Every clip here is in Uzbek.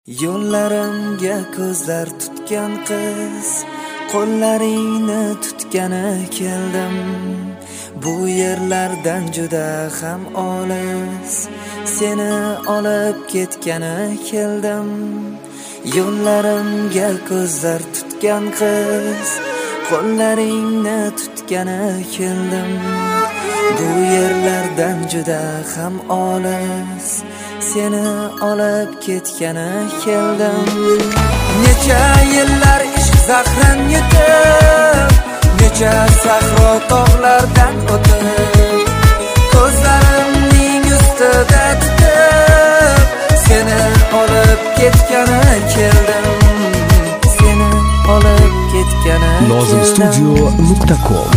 Yo'llarimga ko'zlar tutgan qiz, qo'llaringni tutgani keldim. Bu yerlardan juda ham olis, seni olib ketgani keldim. Yo'llarimga ko'zlar tutgan qiz, qo'llaringni tutgani keldim. Bu yerlardan juda ham olis, seni olib ketgani keldim. Necha yillar ishq zahrin yutib, necha sahro tog'lardan o'tib, ko'zlarimning ustida tutib, seni olib ketgani keldim. Seni olib ketgani keldim. Nozimstudio.com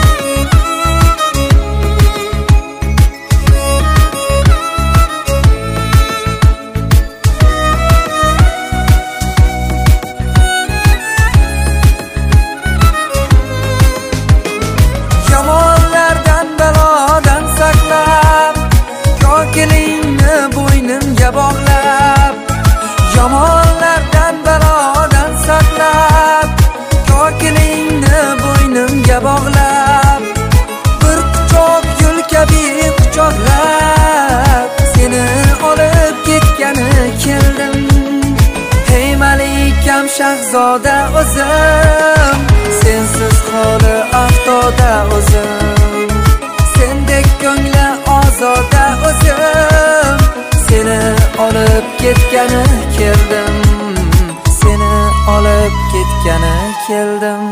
Kelingni bo'ynimga bog'lab, yomonlardan balodan saqlab, kelingni bo'ynimga bog'lab, bir quchoq gul kabi quchoqlab, seni olib ketgani keldim. Hey malikam shahzoda o'zim, sensiz holi aftoda o'zim, sendek ko'ngli ozoda o'zim, seni olib ketgani keldim. Seni olib ketgani keldim.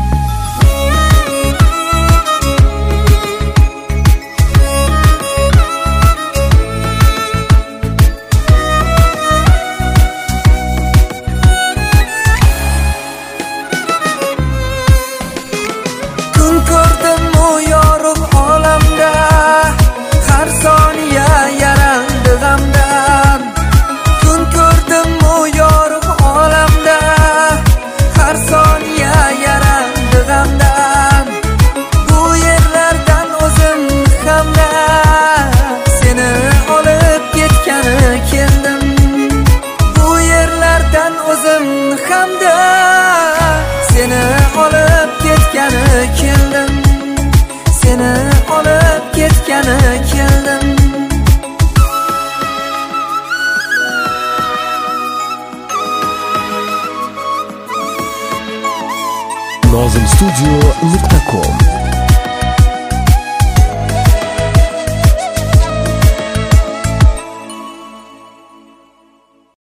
Kun ko'rdim-u yorug' olamda, har soniya yaraldi g'amdan. Kun ko'rdim-u yorug' olamda, har soniya yaraldi g'amdan. Bu yerlardan o'zim hamda, seni olib ketgani keldim. Bu yerlardan o'zim hamda, seni olib ketgani keldim. Seni olib ketgani keldim. Nozimstudio.com